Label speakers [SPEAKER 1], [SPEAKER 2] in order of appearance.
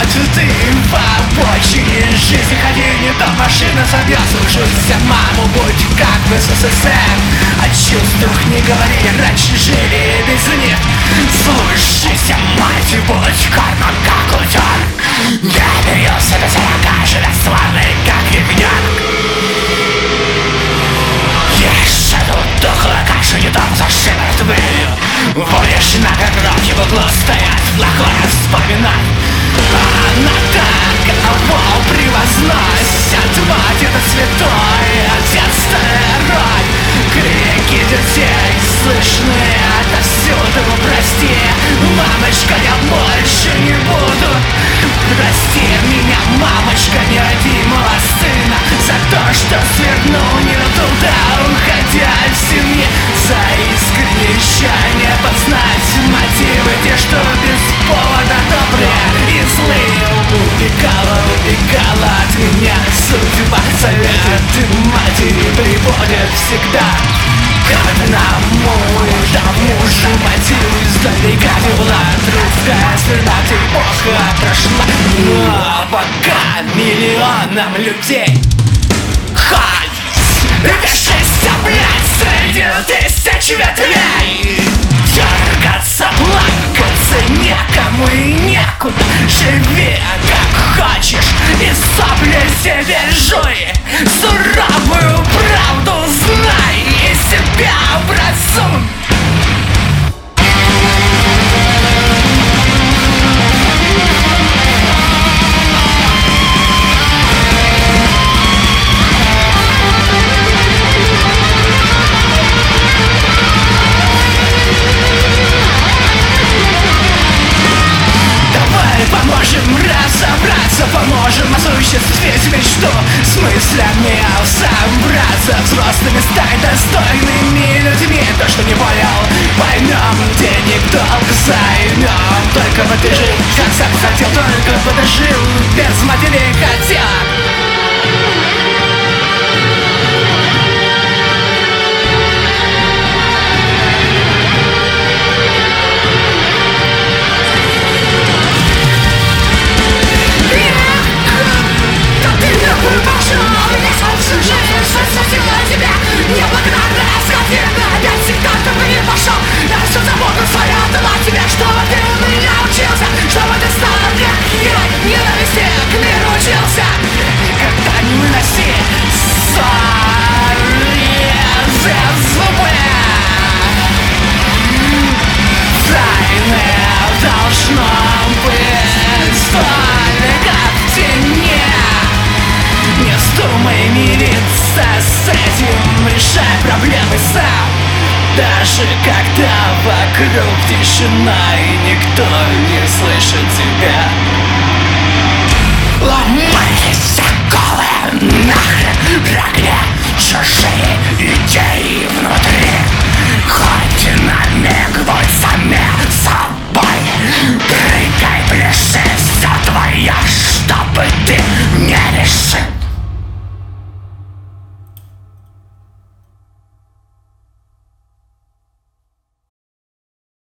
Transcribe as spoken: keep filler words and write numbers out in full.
[SPEAKER 1] Ты в обочине жизни ходи, не то машина собьет. Слушайся маму, будь как в СССР. О чувствах не говори, раньше жили без них. Слушайся мать, будь карман как утёр. Я бился до сорока, живя славный как ягнёнок. Еще тут дохлая каша, не там за шиворот вылью. Будешь на гроте в углу стоять, плохое вспоминать. Она так, кого превозносит. Мать, это святой, отец второй. Крики детей слышны отовсюду. Прости, мамочка, я больше не буду. Прости меня, мамочка, нерадимого сына, за то, что свернул не туда, уходя в семье. За искреннее чаяние познать мотивы, те, что без повода добрые и злые. Убегала, убегала от меня судьба. Советы матери прибудет всегда к одному и тому же мотиву. Издалека текла трубка, страна, где эпоха прошла. Но пока миллионам людей ходить, решись, блядь, среди тысяч ветвей. Дергаться, плакаться некому и некуда. Живи как хочешь и сопли себе жуй. Суровую правду знай и себя образуй. Поможем разобраться, поможем осуществить мечту. С мыслями собраться, взрослыми стать достойными людьми. То, что не понял, поймем, денег долг займем. Только бы ты жил, как сам хотел, только бы ты жил, без матери хотел. Неблагодарная скотина, опять всегда ты бы не пошел. Я всю заботу свою отдала тебе, чтобы ты у меня учился, чтобы ты стал как герой, ненависти к миру учился. Никогда не выноси ссоры зубы. Тайны должно быть только в тени. Не вздумай мириться с этим, решай проблемы сам. Даже когда вокруг тишина и никто не слышит тебя. Ломайся, голые, нахрен прогни чужие идеи.